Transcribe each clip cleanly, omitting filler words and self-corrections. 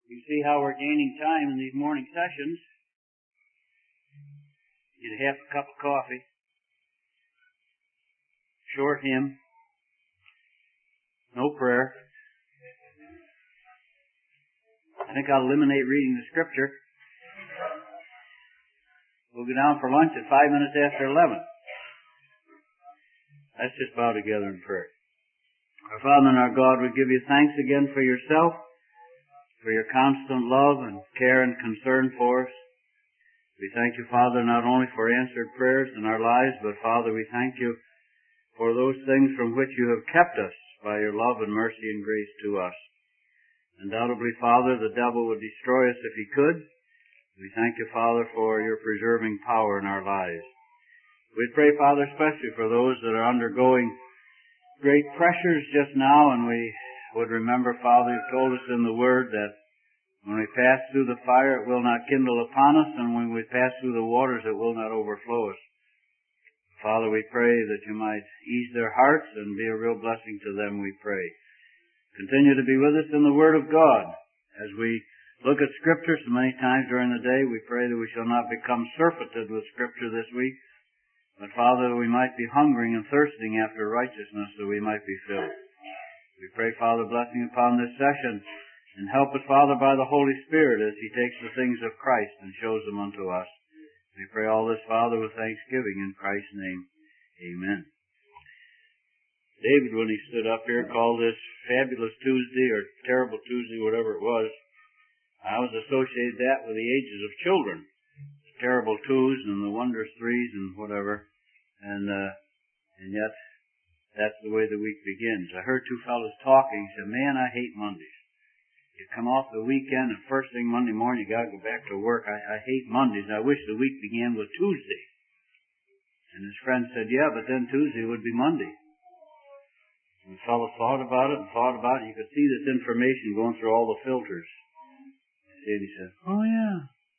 You see how we're gaining time in these morning sessions. Get half a cup of coffee, short hymn, no prayer. I think I'll eliminate reading the scripture. We'll go down for lunch at 5 minutes after 11. Let's just bow together in prayer. Our Father and our God, we give you thanks again for yourself, for your constant love and care and concern for us. We thank you, Father, not only for answered prayers in our lives, but, Father, we thank you for those things from which you have kept us by your love and mercy and grace to us. Undoubtedly, Father, the devil would destroy us if he could. We thank you, Father, for your preserving power in our lives. We pray, Father, especially for those that are undergoing great pressures just now, and we would remember, Father, you told us in the Word that when we pass through the fire, it will not kindle upon us, and when we pass through the waters, it will not overflow us. Father, we pray that you might ease their hearts and be a real blessing to them, we pray. Continue to be with us in the Word of God. As we look at Scripture so many times during the day, we pray that we shall not become surfeited with Scripture this week, but, Father, that we might be hungering and thirsting after righteousness, so we might be filled. We pray, Father, blessing upon this session, and help us, Father, by the Holy Spirit as he takes the things of Christ and shows them unto us. We pray all this, Father, with thanksgiving in Christ's name. Amen. David, when he stood up here, called this Fabulous Tuesday or Terrible Tuesday, whatever it was. I always associated that with the ages of children. Terrible twos and the wondrous threes and whatever. And yet, that's the way the week begins. I heard two fellows talking. He said, man, I hate Mondays. You come off the weekend and first thing Monday morning you gotta go back to work. I hate Mondays. I wish the week began with Tuesday. And his friend said, yeah, but then Tuesday would be Monday. And the fellow thought about it and thought about it. You could see this information going through all the filters. And he said, oh yeah.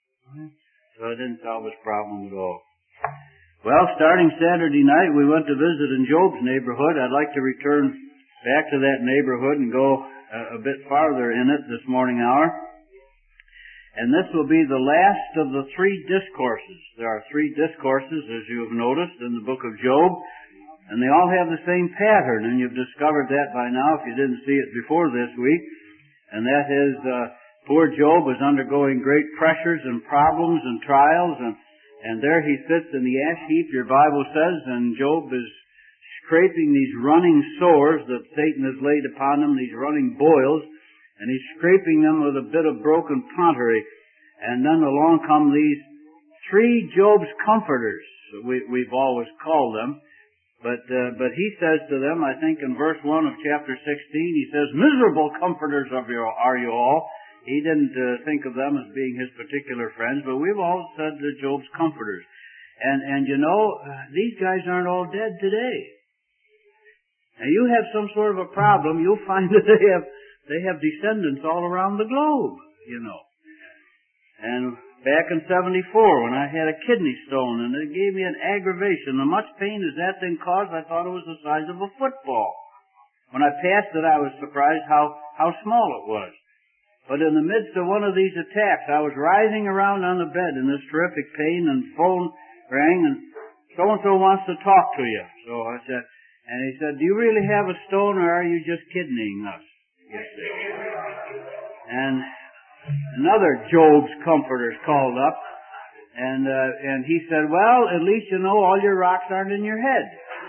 So I didn't solve his problem at all. Well, starting Saturday night, we went to visit in Job's neighborhood. I'd like to return back to that neighborhood and go a bit farther in it this morning hour. And this will be the last of the three discourses. There are three discourses, as you have noticed, in the book of Job. And they all have the same pattern, and you've discovered that by now if you didn't see it before this week. And that is, poor Job was undergoing great pressures and problems and trials, and there he sits in the ash heap, your Bible says, and Job is scraping these running sores that Satan has laid upon him, these running boils, and he's scraping them with a bit of broken pottery. And then along come these three Job's comforters, we've always called them. But he says to them, I think in verse 1 of chapter 16, he says, miserable comforters are you all. He didn't think of them as being his particular friends, but we've all said the Job's comforters. And you know, these guys aren't all dead today. Now you have some sort of a problem, you'll find that they have descendants all around the globe, you know. And back in 74, when I had a kidney stone, and it gave me an aggravation, the much pain as that thing caused, I thought it was the size of a football. When I passed it, I was surprised how small it was. But in the midst of one of these attacks, I was writhing around on the bed in this terrific pain, and phone rang, and so-and-so wants to talk to you. So I said, and he said, do you really have a stone, or are you just kidneying us? Yes, sir. And another Job's comforters called up, and he said, well, at least you know all your rocks aren't in your head.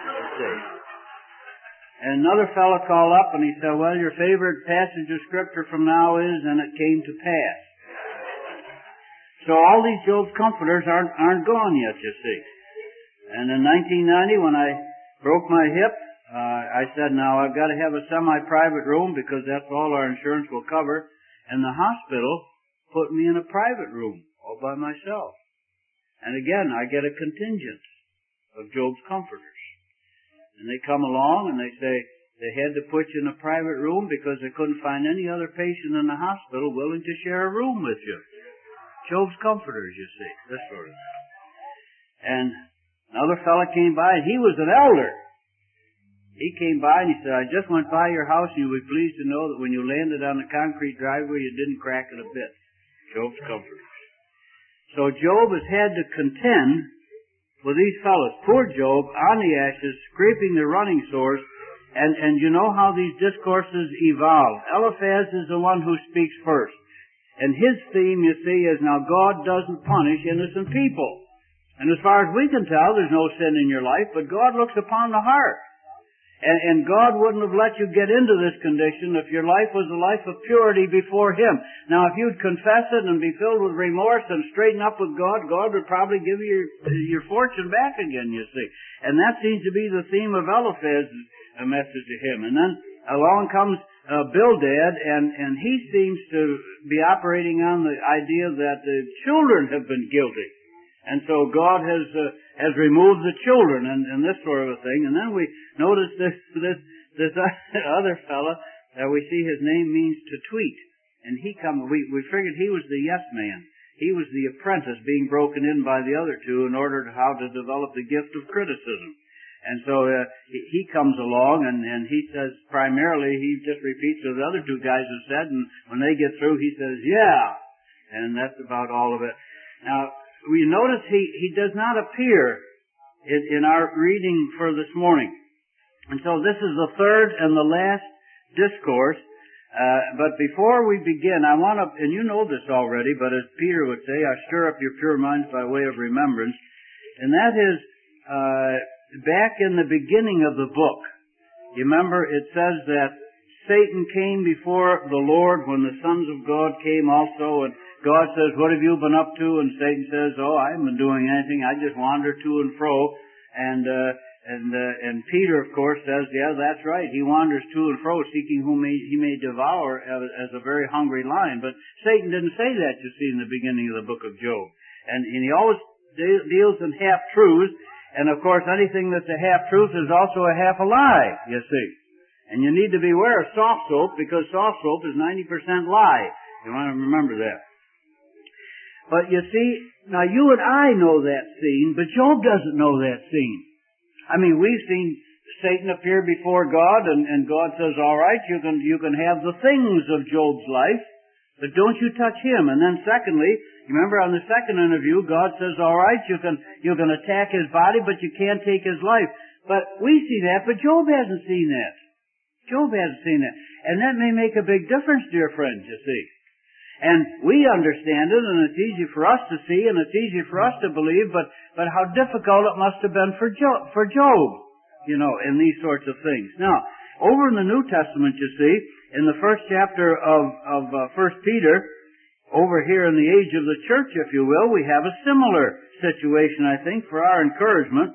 And another fellow called up, and he said, well, your favorite passage of Scripture from now is, and it came to pass. So all these Job's comforters aren't gone yet, you see. And in 1990, when I broke my hip, I said, now I've got to have a semi-private room because that's all our insurance will cover. And the hospital put me in a private room all by myself. And again, I get a contingent of Job's comforters. And they come along and they say they had to put you in a private room because they couldn't find any other patient in the hospital willing to share a room with you. Job's comforters, you see, this sort of thing. And another fellow came by, and he was an elder. He came by and he said, I just went by your house and you'll be pleased to know that when you landed on the concrete driveway, you didn't crack it a bit. Job's comforter. So Job has had to contend with these fellows. Poor Job, on the ashes, scraping the running sores, and you know how these discourses evolve. Eliphaz is the one who speaks first. And his theme, you see, is now God doesn't punish innocent people. And as far as we can tell, there's no sin in your life, but God looks upon the heart. And God wouldn't have let you get into this condition if your life was a life of purity before Him. Now, if you'd confess it and be filled with remorse and straighten up with God, God would probably give you your fortune back again, you see. And that seems to be the theme of Eliphaz's message to him. And then along comes Bildad, and he seems to be operating on the idea that the children have been guilty. And so God has removed the children and this sort of a thing. And then we notice this other fella, we see his name means to tweet. And we figured he was the yes man. He was the apprentice being broken in by the other two in order to how to develop the gift of criticism. And so he comes along and he says primarily, he just repeats what the other two guys have said, and when they get through he says, yeah. And that's about all of it. Now, we notice he does not appear in our reading for this morning. And so this is the third and the last discourse. But before we begin, I want to, and you know this already, but as Peter would say, I stir up your pure minds by way of remembrance. And that is, back in the beginning of the book, you remember it says that Satan came before the Lord when the sons of God came also, and God says, what have you been up to? And Satan says, oh, I haven't been doing anything. I just wander to and fro. And Peter, of course, says, yeah, that's right. He wanders to and fro, seeking whom he may devour as a very hungry lion. But Satan didn't say that, you see, in the beginning of the book of Job. And he always deals in half-truths. And, of course, anything that's a half-truth is also a half a lie, you see. And you need to beware of soft soap, because soft soap is 90% lie. You want to remember that. But you see, now you and I know that scene, but Job doesn't know that scene. I mean, we've seen Satan appear before God, and God says, all right, you can have the things of Job's life, but don't you touch him. And then secondly, remember on the second interview, God says, all right, you can attack his body, but you can't take his life. But we see that, but Job hasn't seen that. Job hasn't seen that. And that may make a big difference, dear friends, you see. And we understand it, and it's easy for us to see, and it's easy for us to believe, but how difficult it must have been for Job, you know, in these sorts of things. Now, over in the New Testament, you see, in the first chapter of 1 Peter, over here in the age of the church, if you will, we have a similar situation, I think, for our encouragement.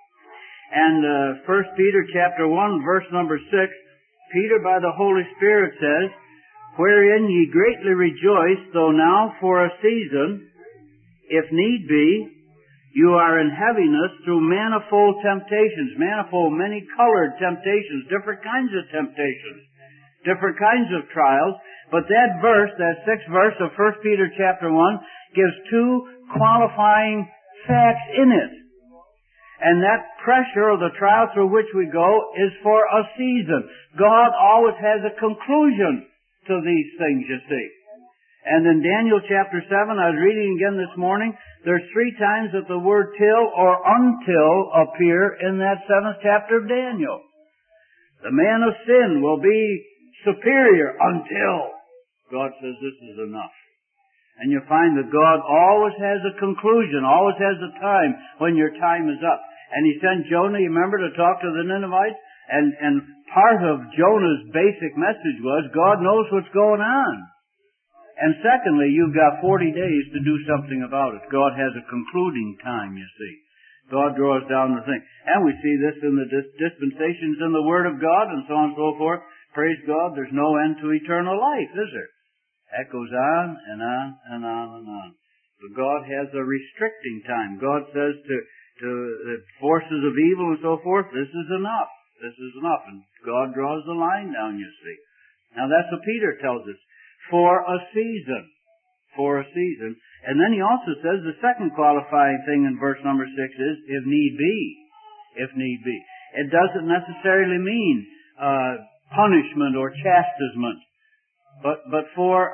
And 1 Peter chapter 1, verse number 6, Peter, by the Holy Spirit, says, wherein ye greatly rejoice, though now for a season, if need be, you are in heaviness through manifold temptations, manifold, many-colored temptations, different kinds of temptations, different kinds of trials. But that verse, that 6th verse of 1 Peter chapter 1, gives two qualifying facts in it. And that pressure or the trial through which we go is for a season. God always has a conclusion to these things, you see. And in Daniel chapter 7, I was reading again this morning, there's 3 times that the word till or until appear in that 7th chapter of Daniel. The man of sin will be superior until God says this is enough. And you find that God always has a conclusion, always has a time when your time is up. And he sent Jonah, you remember, to talk to the Ninevites? And part of Jonah's basic message was, God knows what's going on. And secondly, you've got 40 days to do something about it. God has a concluding time, you see. God draws down the thing. And we see this in the dispensations in the Word of God and so on and so forth. Praise God, there's no end to eternal life, is there? That goes on and on and on and on. But God has a restricting time. God says to the forces of evil and so forth, this is enough. This is enough. And God draws the line down, you see. Now that's what Peter tells us. For a season. For a season. And then he also says the second qualifying thing in verse number 6 is, if need be. If need be. It doesn't necessarily mean punishment or chastisement, but for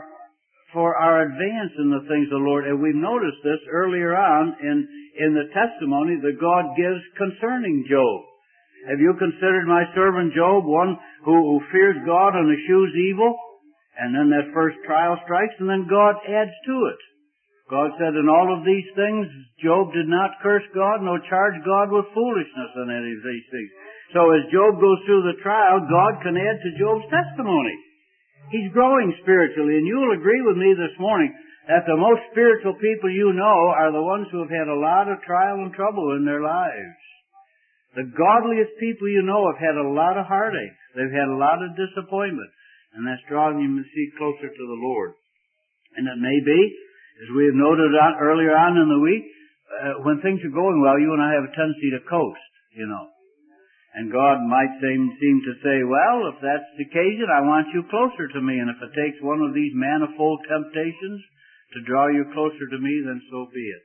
our advance in the things of the Lord. And we've noticed this earlier on in the testimony that God gives concerning Job. Have you considered my servant Job, one who fears God and eschews evil? And then that first trial strikes, and then God adds to it. God said, in all of these things, Job did not curse God, nor charge God with foolishness in any of these things. So as Job goes through the trial, God can add to Job's testimony. He's growing spiritually, and you'll agree with me this morning that the most spiritual people you know are the ones who have had a lot of trial and trouble in their lives. The godliest people you know have had a lot of heartache. They've had a lot of disappointment. And that's drawing them closer to the Lord. And it may be, as we have noted earlier on in the week, when things are going well, you and I have a tendency to coast, you know. And God might seem to say, well, if that's the occasion, I want you closer to me. And if it takes one of these manifold temptations to draw you closer to me, then so be it.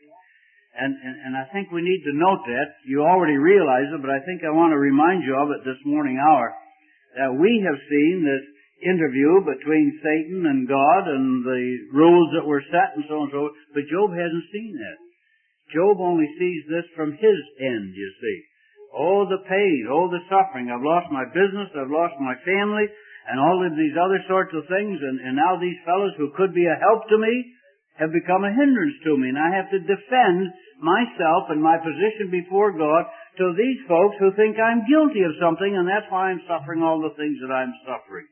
And I think we need to note that. You already realize it, but I think I want to remind you of it this morning hour, that we have seen this interview between Satan and God and the rules that were set and so on and so forth, but Job hasn't seen that. Job only sees this from his end, you see. Oh, the pain, oh, the suffering. I've lost my business, I've lost my family, and all of these other sorts of things, and now these fellows who could be a help to me have become a hindrance to me, and I have to defend myself and my position before God to these folks who think I'm guilty of something, and that's why I'm suffering all the things that I'm suffering.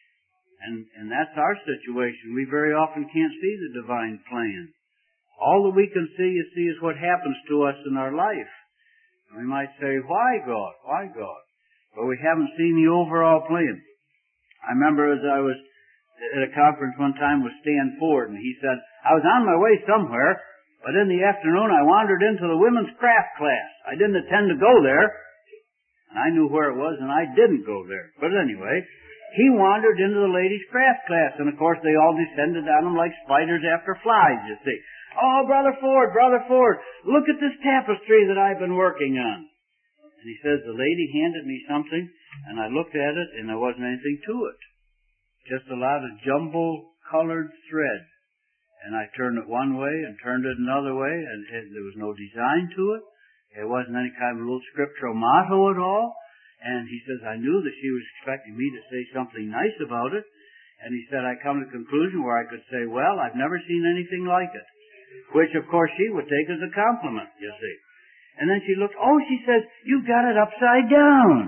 And that's our situation. We very often can't see the divine plan. All that we can see, you see, is what happens to us in our life. We might say, why God? Why God? But we haven't seen the overall plan. I remember as I was at a conference one time with Stan Ford, and he said, I was on my way somewhere, but in the afternoon I wandered into the women's craft class. I didn't intend to go there, and I knew where it was, and I didn't go there. But anyway, he wandered into the ladies' craft class, and of course they all descended on him like spiders after flies, you see. Oh, Brother Ford, look at this tapestry that I've been working on. And he says, the lady handed me something, and I looked at it, and there wasn't anything to it. Just a lot of jumble-colored thread. And I turned it one way and turned it another way, and there was no design to it. There wasn't any kind of little scriptural motto at all. And he says, I knew that she was expecting me to say something nice about it. And he said, I come to the conclusion where I could say, well, I've never seen anything like it. Which, of course, she would take as a compliment, you see. And then she looked, oh, she says, you got it upside down.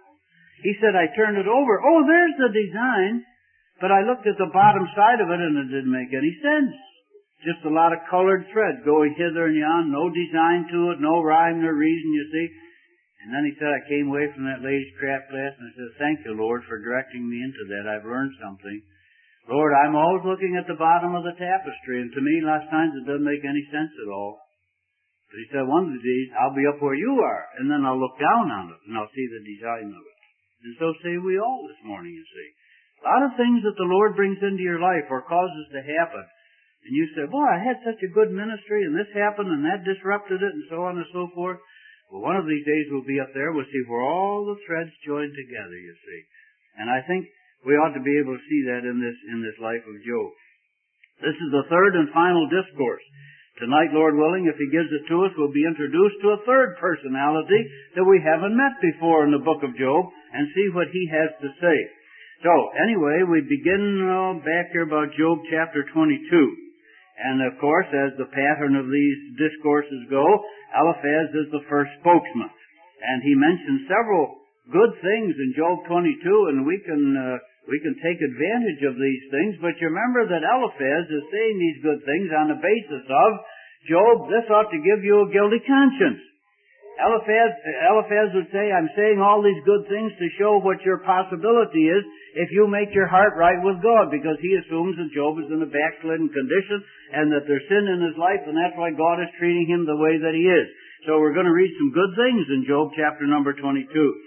He said, I turned it over. Oh, there's the design. But I looked at the bottom side of it, and it didn't make any sense. Just a lot of colored thread going hither and yon, no design to it, no rhyme nor reason, you see. And then he said, I came away from that ladies' craft class, and I said, thank you, Lord, for directing me into that. I've learned something. Lord, I'm always looking at the bottom of the tapestry, and to me, lots of times it doesn't make any sense at all. But he said, one of these days, I'll be up where you are, and then I'll look down on it, and I'll see the design of it. And so say we all this morning, you see. A lot of things that the Lord brings into your life or causes to happen. And you say, boy, I had such a good ministry, and this happened, and that disrupted it, and so on and so forth. Well, one of these days we'll be up there, we'll see where all the threads join together, you see. And I think we ought to be able to see that in this life of Job. This is the third and final discourse. Tonight, Lord willing, if He gives it to us, we'll be introduced to a third personality that we haven't met before in the book of Job and see what he has to say. So, anyway, we begin back here about Job chapter 22. And, of course, as the pattern of these discourses go, Eliphaz is the first spokesman. And he mentions several good things in Job 22, and we can take advantage of these things. But you remember that Eliphaz is saying these good things on the basis of, Job, this ought to give you a guilty conscience. Eliphaz would say, I'm saying all these good things to show what your possibility is if you make your heart right with God, because he assumes that Job is in a backslidden condition and that there's sin in his life, and that's why God is treating him the way that he is. So we're going to read some good things in Job chapter number 22.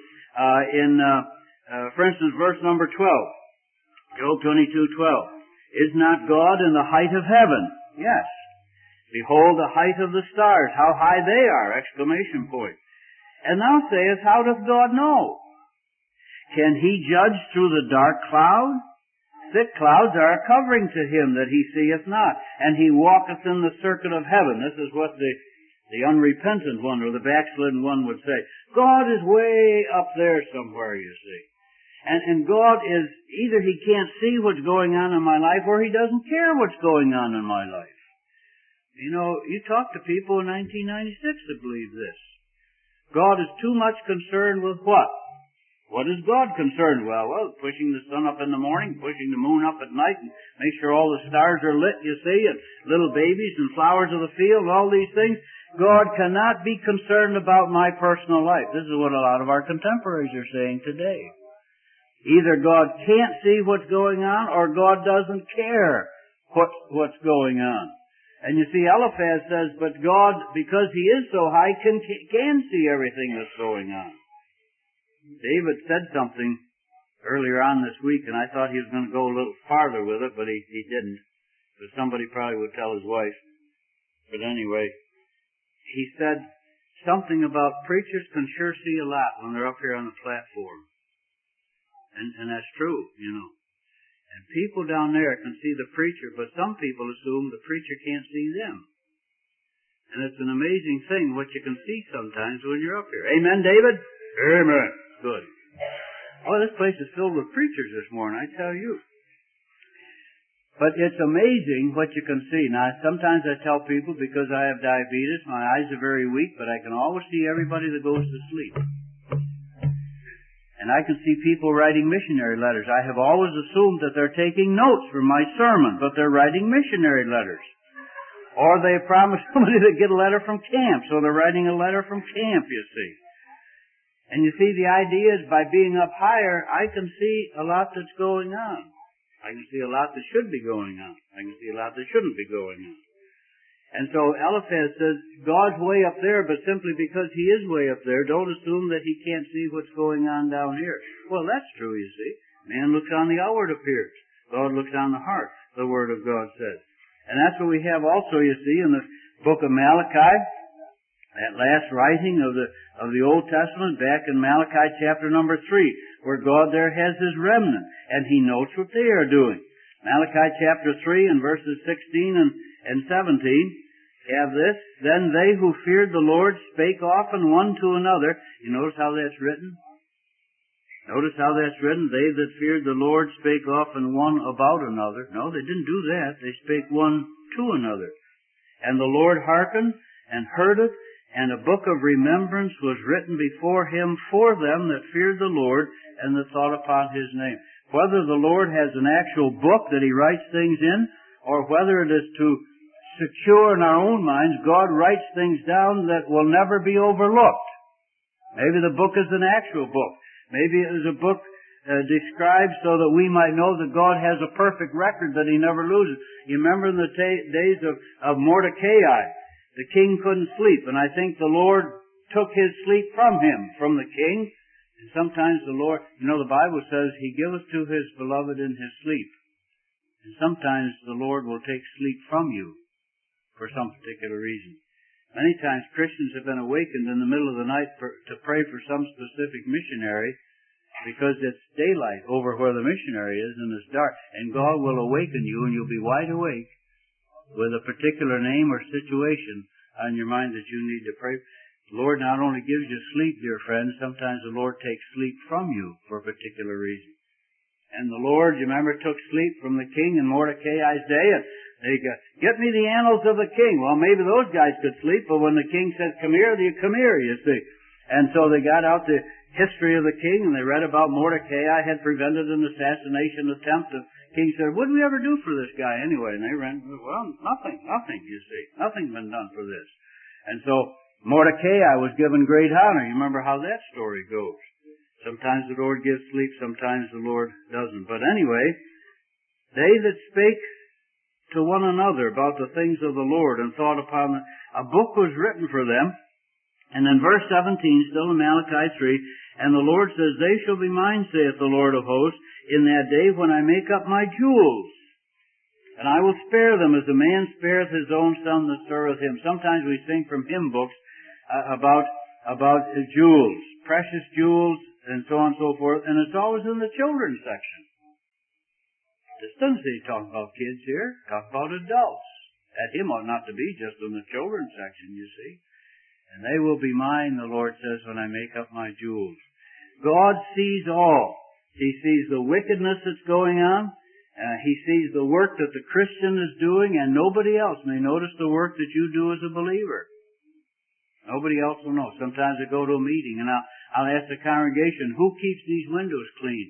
For instance, verse number 12. Job 22:12. Is not God in the height of heaven? Yes. Behold the height of the stars, how high they are! Exclamation point. And thou sayest, how doth God know? Can he judge through the dark cloud? Thick clouds are a covering to him that he seeth not, and he walketh in the circuit of heaven. This is what the unrepentant one or the backslidden one would say. God is way up there somewhere, you see. And God is, either he can't see what's going on in my life or he doesn't care what's going on in my life. You know, you talk to people in 1996 that believe this. God is too much concerned with what? What is God concerned? Well, pushing the sun up in the morning, pushing the moon up at night, and make sure all the stars are lit, you see, and little babies and flowers of the field, all these things. God cannot be concerned about my personal life. This is what a lot of our contemporaries are saying today. Either God can't see what's going on, or God doesn't care what's going on. And you see, Eliphaz says, but God, because he is so high, can see everything that's going on. David said something earlier on this week, and I thought he was going to go a little farther with it, but he didn't. But somebody probably would tell his wife. But anyway, he said something about preachers can sure see a lot when they're up here on the platform. And that's true, you know. And people down there can see the preacher, but some people assume the preacher can't see them. And it's an amazing thing what you can see sometimes when you're up here. Amen, David? Amen. Good. Oh, this place is filled with preachers this morning, I tell you. But it's amazing what you can see. Now, sometimes I tell people, because I have diabetes, my eyes are very weak, but I can always see everybody that goes to sleep. And I can see people writing missionary letters. I have always assumed that they're taking notes from my sermon, but they're writing missionary letters. Or they promise somebody to get a letter from camp, so they're writing a letter from camp, you see. And you see, the idea is by being up higher, I can see a lot that's going on. I can see a lot that should be going on. I can see a lot that shouldn't be going on. And so Eliphaz says, God's way up there, but simply because he is way up there, don't assume that he can't see what's going on down here. Well, that's true, you see. Man looks on the outward appearance. God looks on the heart, the Word of God says. And that's what we have also, you see, in the book of Malachi, that last writing of the Old Testament, back in Malachi chapter number 3, where God there has his remnant, and he notes what they are doing. Malachi chapter 3 and verses 16 and 17 have this, then they who feared the Lord spake often one to another. You notice how that's written? Notice how that's written? They that feared the Lord spake often one about another. No, they didn't do that. They spake one to another. And the Lord hearkened and heard it, and a book of remembrance was written before him for them that feared the Lord and that thought upon his name. Whether the Lord has an actual book that he writes things in, or whether it is to secure in our own minds, God writes things down that will never be overlooked. Maybe the book is an actual book. Maybe it is a book described so that we might know that God has a perfect record that he never loses. You remember in the days of Mordecai, the king couldn't sleep, and I think the Lord took his sleep from him, from the king. And sometimes the Lord, you know, the Bible says he giveth to his beloved in his sleep. And sometimes the Lord will take sleep from you for some particular reason. Many times Christians have been awakened in the middle of the night to pray for some specific missionary because it's daylight over where the missionary is and it's dark. And God will awaken you and you'll be wide awake with a particular name or situation on your mind that you need to pray. The Lord not only gives you sleep, dear friends, sometimes the Lord takes sleep from you for a particular reason. And the Lord, you remember, took sleep from the king in Mordecai's day, and they go, get me the annals of the king. Well, maybe those guys could sleep, but when the king said, come here, you come here, you see. And so they got out the history of the king, and they read about Mordecai had prevented an assassination attempt. The king said, what did we ever do for this guy anyway? And they ran, well, nothing, you see. Nothing's been done for this. And so Mordecai was given great honor. You remember how that story goes. Sometimes the Lord gives sleep, sometimes the Lord doesn't. But anyway, they that spake to one another about the things of the Lord and thought upon them, a book was written for them. And in verse 17, still in Malachi 3, and the Lord says, they shall be mine, saith the Lord of hosts, in that day when I make up my jewels. And I will spare them as a man spareth his own son that serveth him. Sometimes we sing from hymn books about about jewels, precious jewels, and so on and so forth, and it's always in the children's section. This doesn't say talk about kids here, talk about adults. That hymn ought not to be just in the children's section, you see. And they will be mine, the Lord says, when I make up my jewels. God sees all. He sees the wickedness that's going on. He sees the work that the Christian is doing, and nobody else may notice the work that you do as a believer. Nobody else will know. Sometimes I go to a meeting, and I'll ask the congregation, who keeps these windows clean?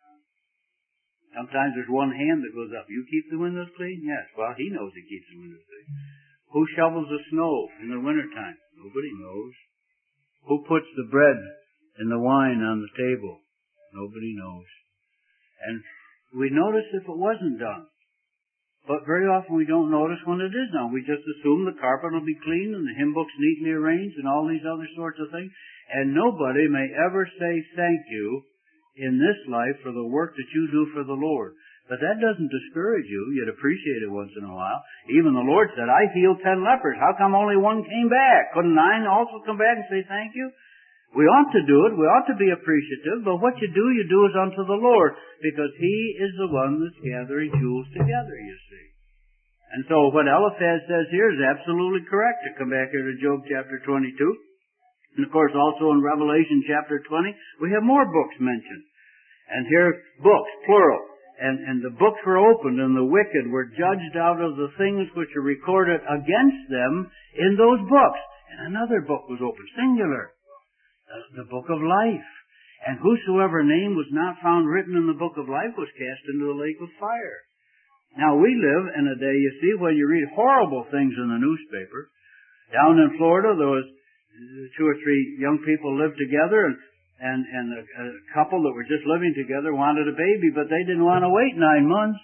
Sometimes there's one hand that goes up. You keep the windows clean? Yes. Well, he knows he keeps the windows clean. Who shovels the snow in the wintertime? Nobody knows. Who puts the bread and the wine on the table? Nobody knows. And we notice if it wasn't done. But very often we don't notice when it is done. We just assume the carpet will be clean and the hymn book's neatly arranged and all these other sorts of things. And nobody may ever say thank you in this life for the work that you do for the Lord. But that doesn't discourage you. You'd appreciate it once in a while. Even the Lord said, I healed 10 lepers. How come only one came back? Couldn't 9 also come back and say thank you? We ought to do it. We ought to be appreciative. But what you do is unto the Lord, because He is the one that's gathering jewels together, you see. And so what Eliphaz says here is absolutely correct. To come back here to Job chapter 22. And of course also in Revelation chapter 20, we have more books mentioned. And here, books, plural. And the books were opened and the wicked were judged out of the things which are recorded against them in those books. And another book was opened, singular. The book of life. And whosoever name was not found written in the book of life was cast into the lake of fire. Now we live in a day, you see, when you read horrible things in the newspaper. Down in Florida, there was 2 or 3 young people lived together, and a couple that were just living together wanted a baby, but they didn't want to wait 9 months.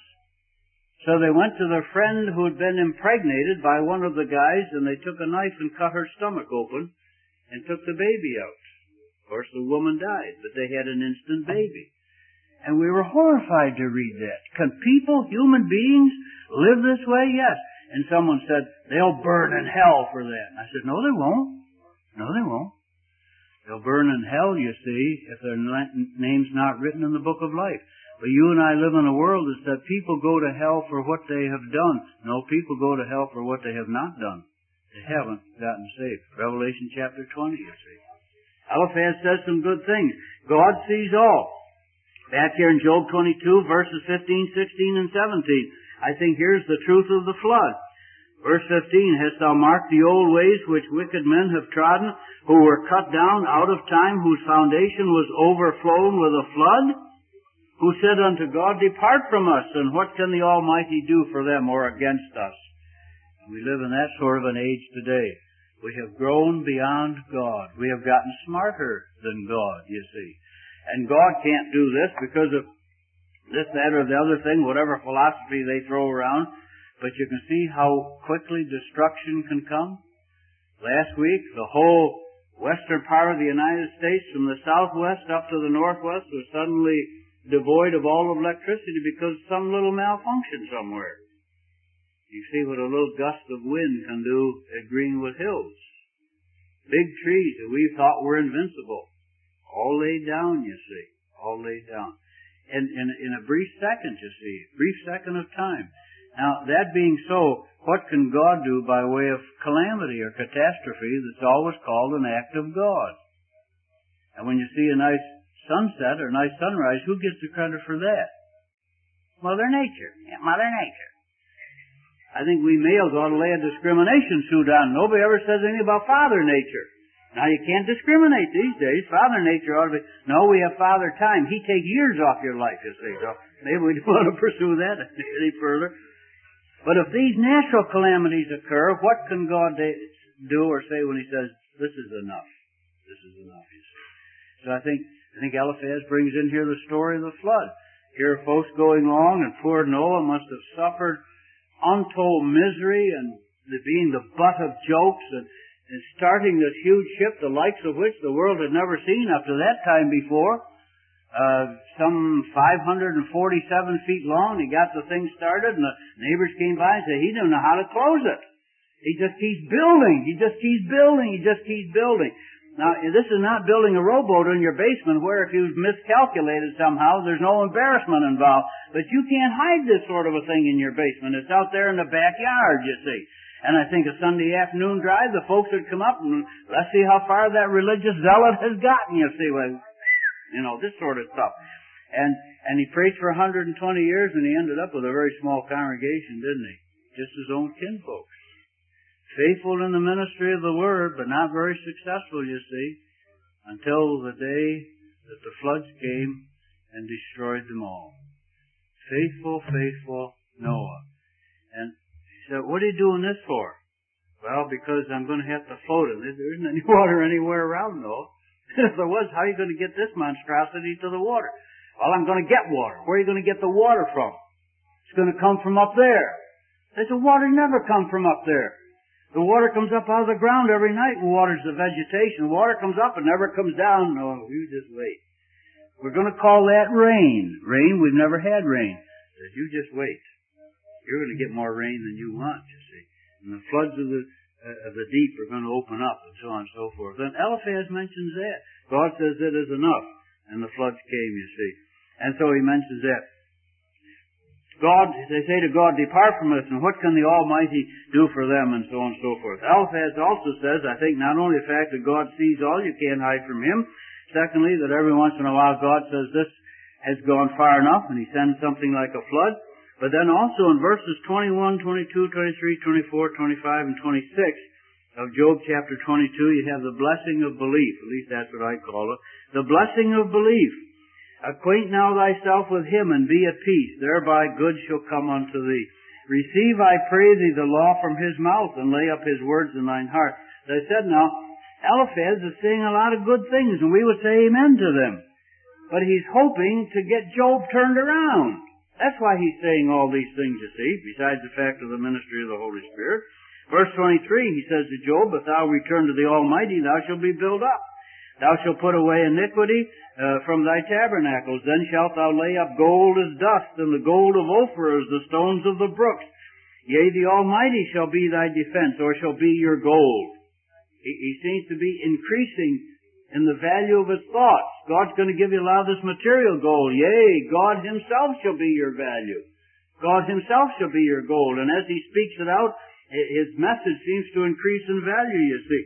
So they went to their friend who had been impregnated by one of the guys, and they took a knife and cut her stomach open and took the baby out. Of course, the woman died, but they had an instant baby. And we were horrified to read that. Can people, human beings, live this way? Yes. And someone said, they'll burn in hell for that. And I said, no, they won't. No, they won't. They'll burn in hell, you see, if their name's not written in the book of life. But you and I live in a world that said people go to hell for what they have done. No, people go to hell for what they have not done. They haven't gotten saved. Revelation chapter 20, you see. Eliphaz says some good things. God sees all. Back here in Job 22, verses 15, 16, and 17. I think here's the truth of the flood. Verse 15, hast thou marked the old ways which wicked men have trodden, who were cut down out of time, whose foundation was overflown with a flood? Who said unto God, depart from us, and what can the Almighty do for them or against us? And we live in that sort of an age today. We have grown beyond God. We have gotten smarter than God, you see. And God can't do this because of this, that, or the other thing, whatever philosophy they throw around. But you can see how quickly destruction can come. Last week, the whole western part of the United States, from the southwest up to the northwest, was suddenly devoid of all electricity because of some little malfunction somewhere. You see what a little gust of wind can do at Greenwood Hills. Big trees that we thought were invincible. All laid down, you see. All laid down. And in a brief second, you see. Brief second of time. Now, that being so, what can God do by way of calamity or catastrophe that's always called an act of God? And when you see a nice sunset or a nice sunrise, who gets the credit for that? Mother Nature. Yeah, Mother Nature. I think we males ought to lay a discrimination suit on. Nobody ever says anything about Father Nature. Now, you can't discriminate these days. Father Nature ought to be... No, we have Father Time. He takes years off your life, you see. So maybe we don't want to pursue that any further. But if these natural calamities occur, what can God do or say when He says, this is enough? This is enough, you see. So I think Eliphaz brings in here the story of the flood. Here are folks going along, and poor Noah must have suffered untold misery and being the butt of jokes and starting this huge ship, the likes of which the world had never seen up to that time before. Some 547 feet long. He got the thing started, and the neighbors came by and said he didn't know how to close it. He just keeps building. He just keeps building. He just keeps building. Now, this is not building a rowboat in your basement where if you've miscalculated somehow, there's no embarrassment involved. But you can't hide this sort of a thing in your basement. It's out there in the backyard, you see. And I think a Sunday afternoon drive, the folks would come up and let's see how far that religious zealot has gotten, you see. Well, you know, this sort of stuff. And he preached for 120 years and he ended up with a very small congregation, didn't he? Just his own kinfolks. Faithful in the ministry of the Word, but not very successful, you see, until the day that the floods came and destroyed them all. Faithful, faithful Noah. And he said, what are you doing this for? Well, because I'm going to have to float it. There isn't any water anywhere around, Noah. If there was, how are you going to get this monstrosity to the water? Well, I'm going to get water. Where are you going to get the water from? It's going to come from up there. They said, water never comes from up there. The water comes up out of the ground every night and waters the vegetation. Water comes up and never comes down. No, you just wait. We're going to call that rain. Rain, we've never had rain. Says, you just wait. You're going to get more rain than you want, you see. And the floods of the deep are going to open up and so on and so forth. And Eliphaz mentions that. God says it is enough. And the floods came, you see. And so he mentions that. God, they say to God, depart from us, and what can the Almighty do for them, and so on and so forth. Eliphaz also says, I think, not only the fact that God sees all, you can't hide from Him. Secondly, that every once in a while God says this has gone far enough, and He sends something like a flood. But then also in verses 21, 22, 23, 24, 25, and 26 of Job chapter 22, you have the blessing of belief. At least that's what I call it. The blessing of belief. Acquaint now thyself with Him, and be at peace. Thereby good shall come unto thee. Receive, I pray thee, the law from His mouth, and lay up His words in thine heart. As I said now, Eliphaz is saying a lot of good things, and we would say amen to them. But he's hoping to get Job turned around. That's why he's saying all these things, you see, besides the fact of the ministry of the Holy Spirit. Verse 23, he says to Job, if thou return to the Almighty, thou shalt be built up. Thou shalt put away iniquity from thy tabernacles. Then shalt thou lay up gold as dust, and the gold of Ophir as the stones of the brooks. Yea, the Almighty shall be thy defense, or shall be your gold. He seems to be increasing in the value of his thoughts. God's going to give you a lot of this material gold. Yea, God Himself shall be your value. God Himself shall be your gold. And as he speaks it out, his message seems to increase in value, you see.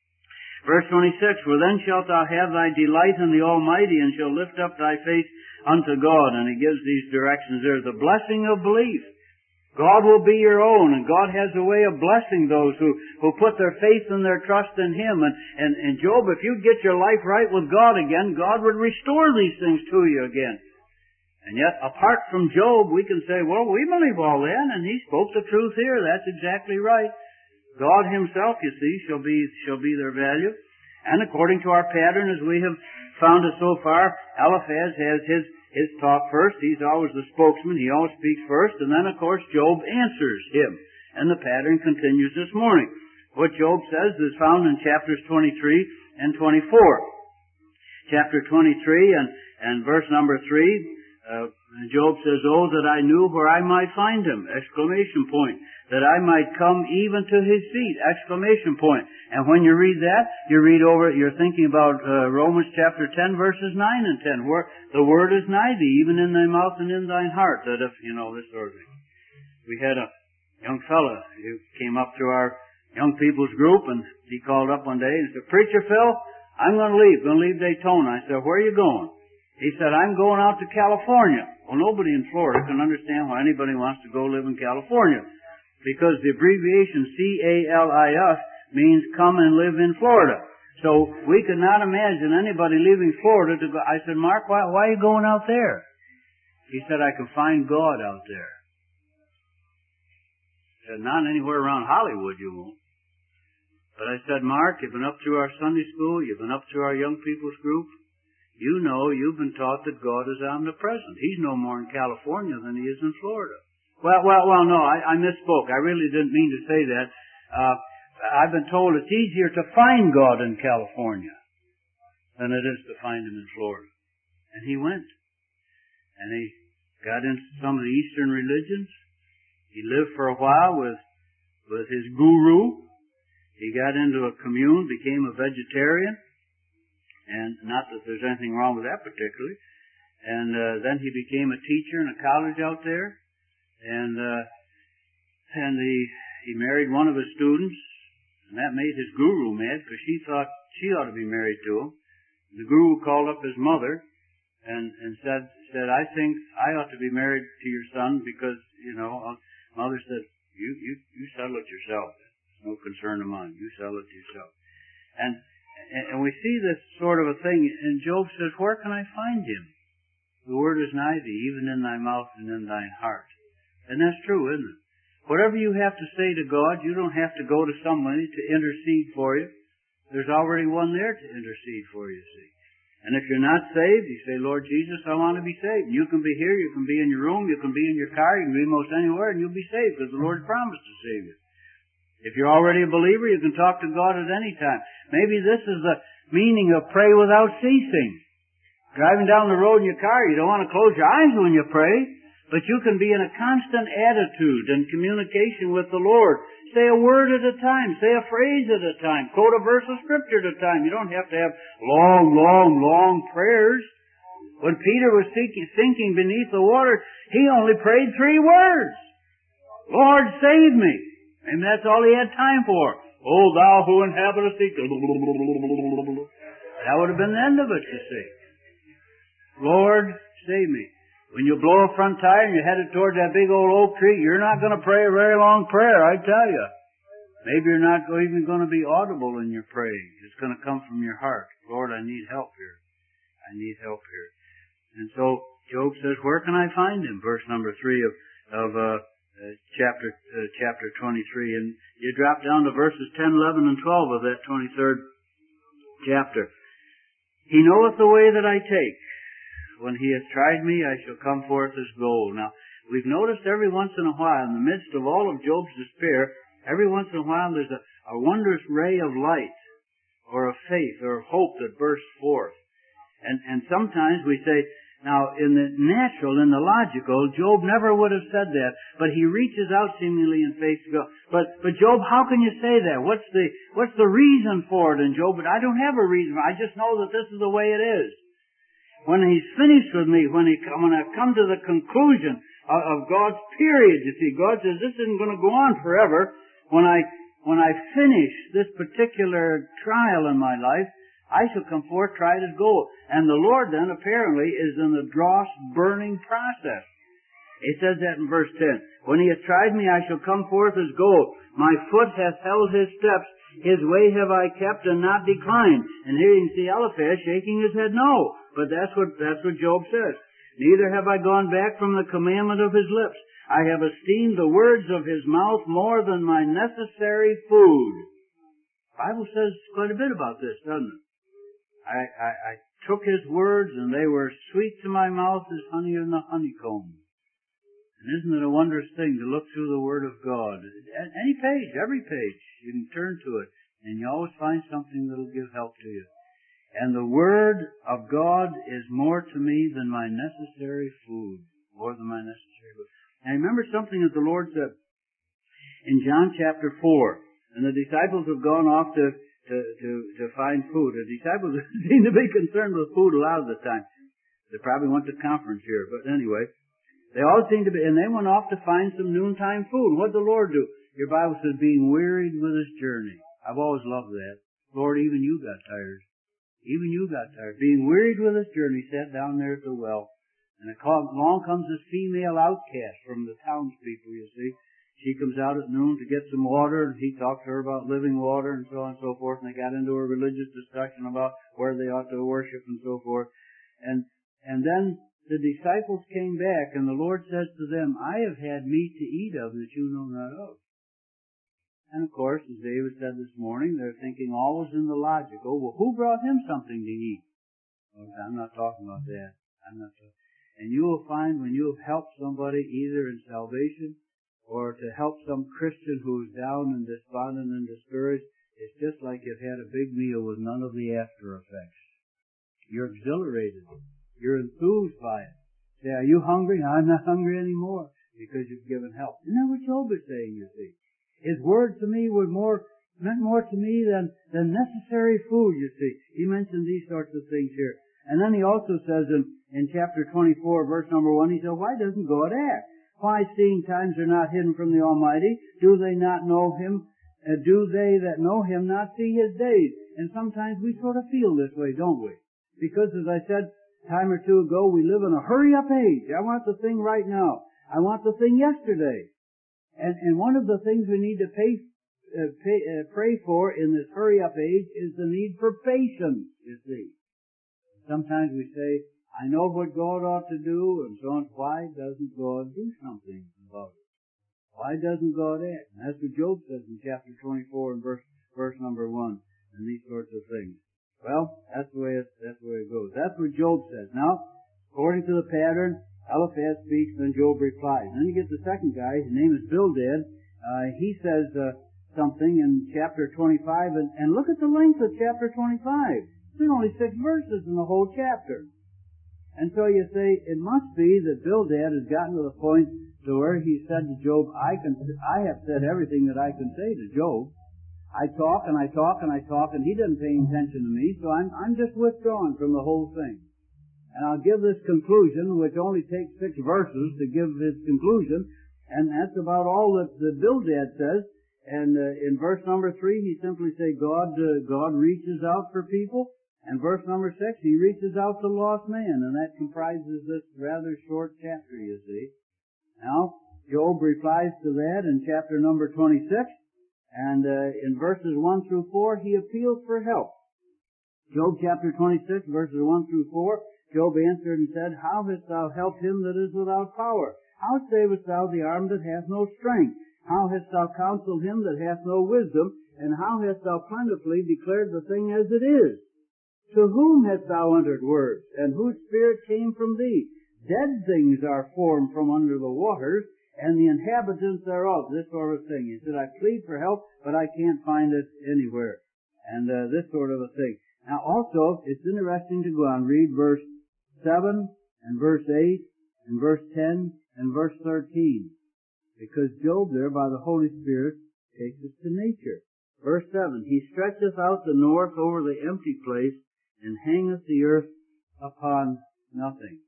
Verse 26, for then shalt thou have thy delight in the Almighty, and shall lift up thy face unto God. And he gives these directions there. The blessing of belief. God will be your own, and God has a way of blessing those who put their faith and their trust in Him. And Job, if you get your life right with God again, God would restore these things to you again. And yet, apart from Job, we can say, well, we believe all that, and he spoke the truth here. That's exactly right. God Himself, you see, shall be their value. And according to our pattern, as we have found it so far, Eliphaz has his talk first. He's always the spokesman. He always speaks first. And then, of course, Job answers him. And the pattern continues this morning. What Job says is found in chapters 23 and 24. Chapter 23 and verse number 3, Job says, oh, that I knew where I might find Him! Exclamation point. That I might come even to His feet! Exclamation point. And when you read that, you're thinking about Romans chapter 10, verses 9 and 10, where the word is nigh thee, even in thy mouth and in thine heart. That if, this sort of thing. We had a young fella who came up to our young people's group, and he called up one day and said, Preacher Phil, I'm going to leave Daytona. I said, where are you going? He said, I'm going out to California. Well, nobody in Florida can understand why anybody wants to go live in California. Because the abbreviation CALIF means come and live in Florida. So we could not imagine anybody leaving Florida to go. I said, Mark, why are you going out there? He said, I can find God out there. I said, not anywhere around Hollywood you won't. But I said, Mark, you've been up through our Sunday school, you've been up through our young people's group. You know, you've been taught that God is omnipresent. He's no more in California than He is in Florida. Well, no, I misspoke. I really didn't mean to say that. I've been told it's easier to find God in California than it is to find Him in Florida. And he went. And he got into some of the Eastern religions. He lived for a while with his guru. He got into a commune, became a vegetarian. And not that there's anything wrong with that particularly. And then he became a teacher in a college out there. And he married one of his students. And that made his guru mad because she thought she ought to be married to him. The guru called up his mother and said, I think I ought to be married to your son because, mother said, you settle it yourself. It's no concern of mine. You settle it yourself. And we see this sort of a thing. And Job says, where can I find him? The word is nigh thee, even in thy mouth and in thine heart. And that's true, isn't it? Whatever you have to say to God, you don't have to go to somebody to intercede for you. There's already one there to intercede for you, see. And if you're not saved, you say, Lord Jesus, I want to be saved. You can be here, you can be in your room, you can be in your car, you can be most anywhere, and you'll be saved because the Lord promised to save you. If you're already a believer, you can talk to God at any time. Maybe this is the meaning of pray without ceasing. Driving down the road in your car, you don't want to close your eyes when you pray, but you can be in a constant attitude and communication with the Lord. Say a word at a time. Say a phrase at a time. Quote a verse of Scripture at a time. You don't have to have long prayers. When Peter was sinking beneath the water, he only prayed 3 words. Lord, save me. And that's all he had time for. O thou who inhabitest the... That would have been the end of it, you see. Lord, save me. When you blow a front tire and you're headed toward that big old oak tree, you're not going to pray a very long prayer, I tell you. Maybe you're not even going to be audible in your praying. It's going to come from your heart. Lord, I need help here. I need help here. And so Job says, where can I find him? Verse number 3 of chapter 23. And you drop down to verses 10, 11, and 12 of that 23rd chapter. He knoweth the way that I take. When he has tried me, I shall come forth as gold. Now, we've noticed every once in a while, in the midst of all of Job's despair, every once in a while there's a wondrous ray of light, or of faith, or of hope that bursts forth. And sometimes we say, now, in the natural, in the logical, Job never would have said that, but he reaches out seemingly in faith to go. But Job, how can you say that? What's the reason for it in Job? But I don't have a reason. I just know that this is the way it is. When he's finished with me, when I've come to the conclusion of God's period, you see, God says this isn't going to go on forever. When I finish this particular trial in my life, I shall come forth tried as gold. And the Lord then apparently is in the dross burning process. He says that in verse 10. When he hath tried me, I shall come forth as gold. My foot hath held his steps. His way have I kept and not declined. And here you can see Eliphaz shaking his head no. But that's what Job says. Neither have I gone back from the commandment of his lips. I have esteemed the words of his mouth more than my necessary food. The Bible says quite a bit about this, doesn't it? I took his words and they were sweet to my mouth as honey in the honeycomb. And isn't it a wondrous thing to look through the Word of God? Any page, every page, you can turn to it and you always find something that will give help to you. And the Word of God is more to me than my necessary food. More than my necessary food. And I remember something that the Lord said in John chapter 4. And the disciples have gone off to find food. The disciples seem to be concerned with food a lot of the time. They probably went to conference here. But anyway, they all seem to be, and they went off to find some noontime food. What did the Lord do? Your Bible says, being wearied with his journey. I've always loved that. Lord, even you got tired. Even you got tired. Being wearied with his journey, sat down there at the well. And along comes this female outcast from the townspeople, you see. She comes out at noon to get some water, and he talked to her about living water and so on and so forth. And they got into a religious discussion about where they ought to worship and so forth. And then the disciples came back, and the Lord says to them, I have had meat to eat of that you know not of. And of course, as David said this morning, they're thinking always in the logic. Oh, well, who brought him something to eat? Well, I'm not talking about that. And you will find when you have helped somebody either in salvation or to help some Christian who is down and despondent and discouraged, it's just like you've had a big meal with none of the after effects. You're exhilarated. You're enthused by it. Say, are you hungry? I'm not hungry anymore because you've given help. Isn't that what Job is saying, you see? His words to me were more meant more to me than necessary food, you see. He mentioned these sorts of things here. And then he also says in chapter 24, verse number 1, he said, why doesn't God act? Why, seeing times are not hidden from the Almighty, do they not know Him? Do they that know Him not see His days? And sometimes we sort of feel this way, don't we? Because, as I said a time or two ago, we live in a hurry-up age. I want the thing right now. I want the thing yesterday. And one of the things we need to pray for in this hurry-up age is the need for patience, you see. Sometimes we say, I know what God ought to do, and so on. Why doesn't God do something about it? Why doesn't God act? And that's what Job says in chapter 24 and verse number 1, and these sorts of things. Well, that's the way it goes. That's what Job says. Now, according to the pattern, Eliphaz speaks, then Job replies. And then you get the second guy, his name is Bildad. He says something in chapter 25, and look at the length of chapter 25. There's only 6 verses in the whole chapter. And so you say, it must be that Bildad has gotten to the point to where he said to Job, I have said everything that I can say to Job. I talk and I talk and I talk, and he doesn't pay attention to me, so I'm just withdrawing from the whole thing. And I'll give this conclusion, which only takes 6 verses to give its conclusion, and that's about all that Bildad says. And in verse number 3, he simply says, God reaches out for people. And verse number 6, he reaches out to lost man, and that comprises this rather short chapter, you see. Now, Job replies to that in chapter number 26, and in verses 1 through 4, he appeals for help. Job chapter 26, verses 1 through 4, Job answered and said, How hast thou helped him that is without power? How savest thou the arm that hath no strength? How hast thou counseled him that hath no wisdom? And how hast thou plentifully declared the thing as it is? To whom hast thou uttered words, and whose spirit came from thee? Dead things are formed from under the waters, and the inhabitants thereof. This sort of thing. He said, I plead for help, but I can't find it anywhere. And this sort of a thing. Now also, it's interesting to go on, read verse 7, and verse 8, and verse 10, and verse 13. Because Job there, by the Holy Spirit, takes us to nature. Verse 7, He stretcheth out the north over the empty place, and hangeth the earth upon nothing.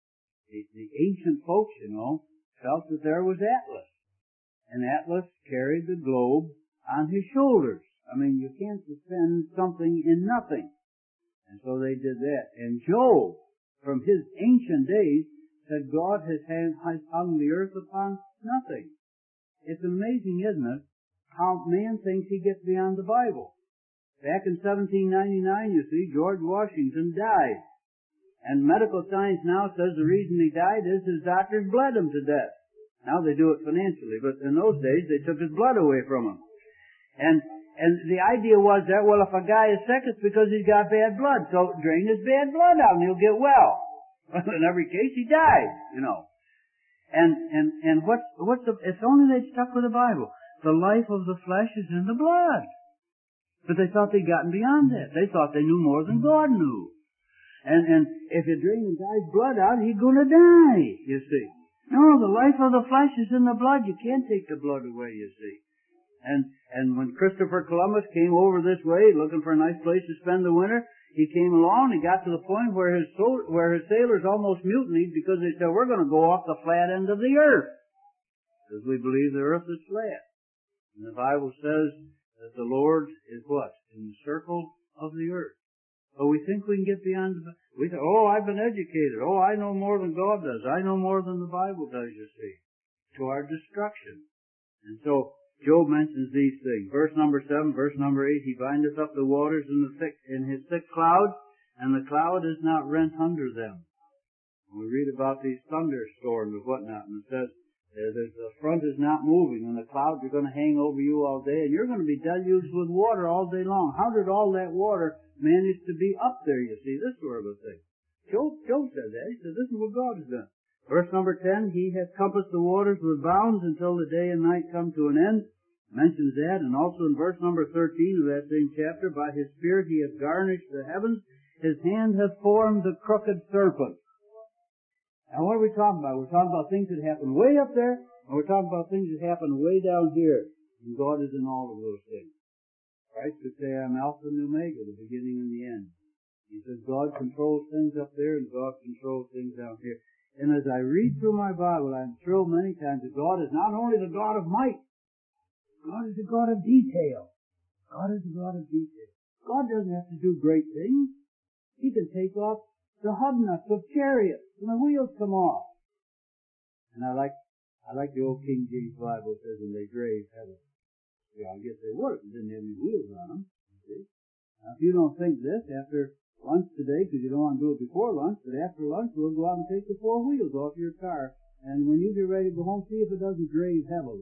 The ancient folks, felt that there was Atlas. And Atlas carried the globe on his shoulders. I mean, you can't suspend something in nothing. And so they did that. And Job, from his ancient days, said God has hung the earth upon nothing. It's amazing, isn't it, how man thinks he gets beyond the Bible. Back in 1799, you see, George Washington died. And medical science now says the reason he died is his doctors bled him to death. Now they do it financially, but in those days they took his blood away from him. And the idea was that, well, if a guy is sick, it's because he's got bad blood. So drain his bad blood out and he'll get well. Well, in every case, he died, And it's only they stuck with the Bible. The life of the flesh is in the blood. But they thought they'd gotten beyond that. They thought they knew more than God knew. And if you drain the guy's blood out, he's going to die, you see. No, the life of the flesh is in the blood. You can't take the blood away, you see. And when Christopher Columbus came over this way, looking for a nice place to spend the winter, he came along, he got to the point where his sailors almost mutinied because they said, we're going to go off the flat end of the earth. Because we believe the earth is flat. And the Bible says that the Lord is what? In the circle of the earth. But we think we can get beyond we say, I've been educated. I know more than God does. I know more than the Bible does, you see. To our destruction. And so, Job mentions these things. Verse number 7, verse number 8, He bindeth up the waters in His thick cloud, and the cloud is not rent under them. We read about these thunderstorms and whatnot, and it says, the front is not moving, and the clouds are going to hang over you all day, and you're going to be deluged with water all day long. How did all that water manage to be up there, you see? This sort of a thing. Job said that. He said, this is what God has done. Verse number 10, He hath compassed the waters with bounds until the day and night come to an end. Mentions that. And also in verse number 13 of that same chapter, by His Spirit He hath garnished the heavens. His hand hath formed the crooked serpent. Now what are we talking about? We're talking about things that happen way up there, and we're talking about things that happen way down here. And God is in all of those things. Christ could say, I'm Alpha and Omega, the beginning and the end. He says God controls things up there and God controls things down here. And as I read through my Bible, I'm thrilled many times that God is not only the God of might, God is the God of detail. God is the God of detail. God doesn't have to do great things. He can take off the hub nuts of chariots and the wheels come off. And I like the old King James Bible says, and they drave heaven. Yeah, I guess they would if it didn't have any wheels on them. See? Now, if you don't think this, after lunch today, because you don't want to do it before lunch, but after lunch we'll go out and take the four wheels off your car, and when you get ready to go home, see if it doesn't drave heavily.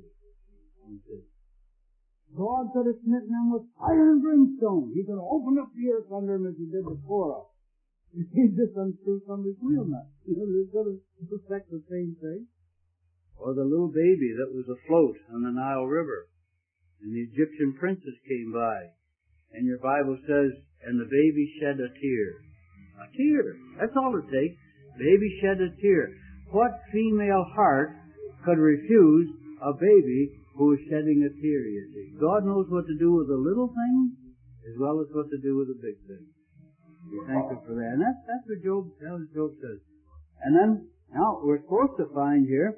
God could have smitten them with fire and brimstone. He could have opened up the earth under him as he did before us. He just unscrewed some of his wheel nuts. He's going to perfect the same thing. Or the little baby that was afloat on the Nile River. And the Egyptian princess came by. And your Bible says, and the baby shed a tear. A tear. That's all it takes. Baby shed a tear. What female heart could refuse a baby who is shedding a tear, you see? God knows what to do with the little things as well as what to do with the big things. We thank Him for that. And that's what Job says. And then, now, we're supposed to find here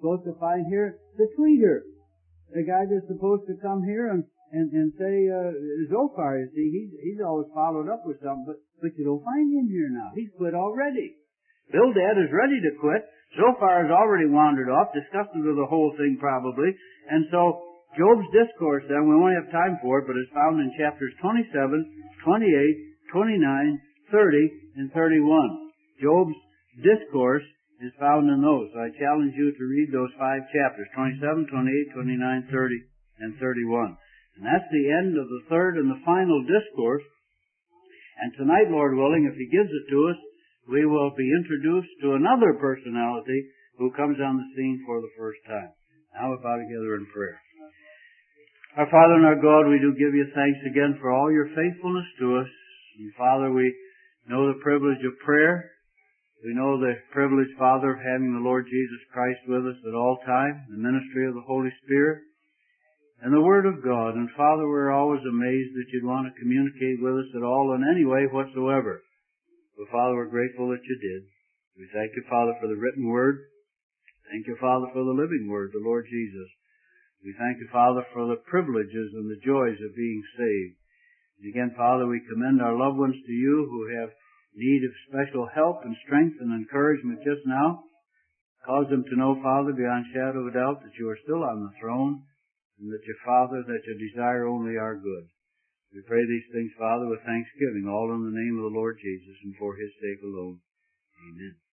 the tweeter. The guy that's supposed to come here and say, Zophar, you see, he's always followed up with something, but you don't find him here now. He's quit already. Bildad is ready to quit. Zophar has already wandered off, disgusted with the whole thing probably. And so, Job's discourse then, we won't have time for it, but it's found in chapters 27, 28, 29, 30, and 31. Job's discourse is found in those. So I challenge you to read those 5 chapters, 27, 28, 29, 30, and 31. And that's the end of the third and the final discourse. And tonight, Lord willing, if He gives it to us, we will be introduced to another personality who comes on the scene for the first time. Now we'll bow together in prayer. Our Father and our God, we do give You thanks again for all Your faithfulness to us. And Father, we know the privilege of prayer. We know the privilege, Father, of having the Lord Jesus Christ with us at all times, the ministry of the Holy Spirit, and the Word of God. And Father, we're always amazed that You'd want to communicate with us at all in any way whatsoever. But Father, we're grateful that You did. We thank You, Father, for the written Word. Thank You, Father, for the living Word, the Lord Jesus. We thank You, Father, for the privileges and the joys of being saved. And again, Father, we commend our loved ones to You who have need of special help and strength and encouragement just now. Cause them to know, Father, beyond shadow of a doubt, that You are still on the throne, and that Your Father, that You desire only our good. We pray these things, Father, with thanksgiving, all in the name of the Lord Jesus and for His sake alone. Amen.